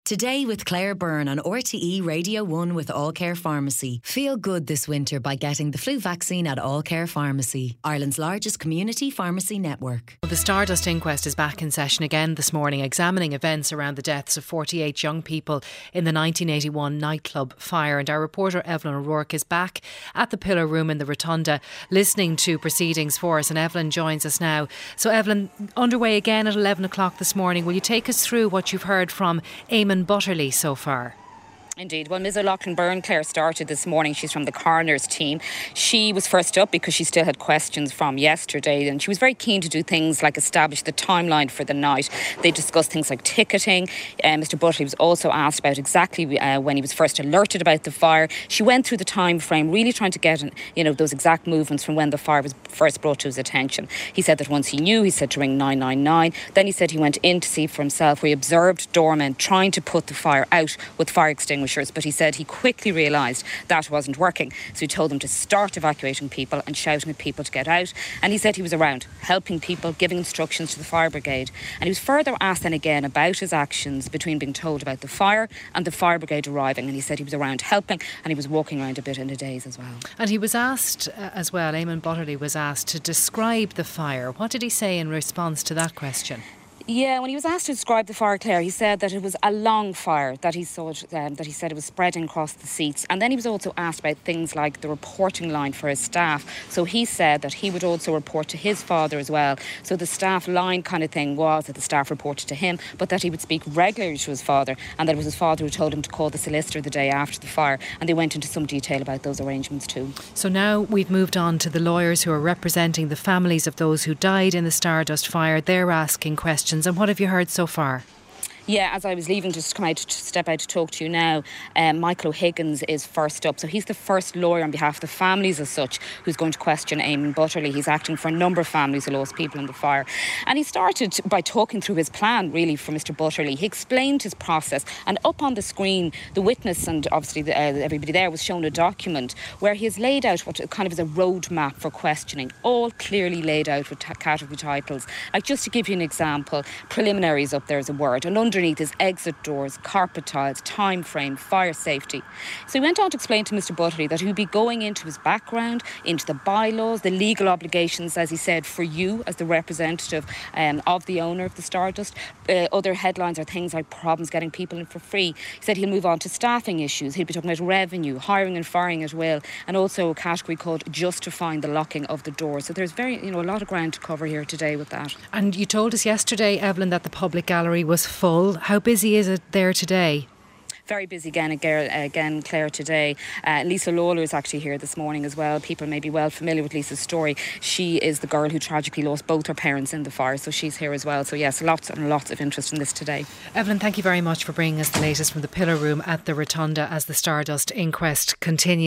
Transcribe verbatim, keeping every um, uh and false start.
Today with Claire Byrne on R T E Radio one with All Care Pharmacy. Feel good this winter by getting the flu vaccine at All Care Pharmacy, Ireland's largest community pharmacy network. The Stardust inquest is back in session again this morning, examining events around the deaths of forty-eight young people in the nineteen eighty-one nightclub fire. And our reporter Evelyn O'Rourke is back at the Pillar Room in the Rotunda listening to proceedings for us. And Evelyn joins us now. So Evelyn, underway again at eleven o'clock this morning. Will you take us through what you've heard from Eamon Butterly so far? Indeed. Well, Miz O'Loughlin Byrne, Claire, started this morning. She's from the coroner's team. She was first up because she still had questions from yesterday, and she was very keen to do things like establish the timeline for the night. They discussed things like ticketing. Uh, Mr Butterly was also asked about exactly uh, when he was first alerted about the fire. She went through the time frame, really trying to get you know those exact movements from when the fire was first brought to his attention. He said that once he knew, he said to ring nine nine nine. Then he said he went in to see for himself, where he observed doormen trying to put the fire out with fire extinguishers. But he said he quickly realised that wasn't working. So he told them to start evacuating people and shouting at people to get out. And he said he was around, helping people, giving instructions to the fire brigade. And he was further asked then again about his actions between being told about the fire and the fire brigade arriving. And he said he was around helping, and he was walking around a bit in the days as well. And he was asked uh, as well, Eamon Butterly was asked to describe the fire. What did he say in response to that question? Yeah, when he was asked to describe the fire, Claire, he said that it was a long fire, that he saw it, um, that he said it was spreading across the seats. And then he was also asked about things like the reporting line for his staff. So he said that he would also report to his father as well. So the staff line kind of thing was that the staff reported to him, but that he would speak regularly to his father, and that it was his father who told him to call the solicitor the day after the fire. And they went into some detail about those arrangements too. So now we've moved on to the lawyers who are representing the families of those who died in the Stardust fire. They're asking questions. And what have you heard so far? Yeah, as I was leaving just to come out to step out to talk to you now, um, Michael O'Higgins is first up. So he's the first lawyer on behalf of the families as such who's going to question Eamon Butterly. He's acting for a number of families who lost people in the fire. And he started by talking through his plan, really, for Mr Butterly. He explained his process, and up on the screen, the witness and obviously the, uh, everybody there was shown a document where he has laid out what kind of is a roadmap for questioning, all clearly laid out with t- category titles. Like, just to give you an example, preliminaries up there is a word, and underneath is exit doors, carpet tiles, time frame, fire safety. So he went on to explain to Mr Butterly that he would be going into his background, into the bylaws, the legal obligations, as he said, for you as the representative um, of the owner of the Stardust. Uh, other headlines are things like problems getting people in for free. He said he'll move on to staffing issues. He'll be talking about revenue, hiring and firing at will, and also a category called justifying the locking of the door. So there's very, you know, a lot of ground to cover here today with that. And you told us yesterday, Evelyn, that the public gallery was full. How busy is it there today? Very busy again, again, Claire, today. Uh, Lisa Lawler is actually here this morning as well. People may be well familiar with Lisa's story. She is the girl who tragically lost both her parents in the fire, so she's here as well. So yes, lots and lots of interest in this today. Evelyn, thank you very much for bringing us the latest from the Pillar Room at the Rotunda as the Stardust inquest continues.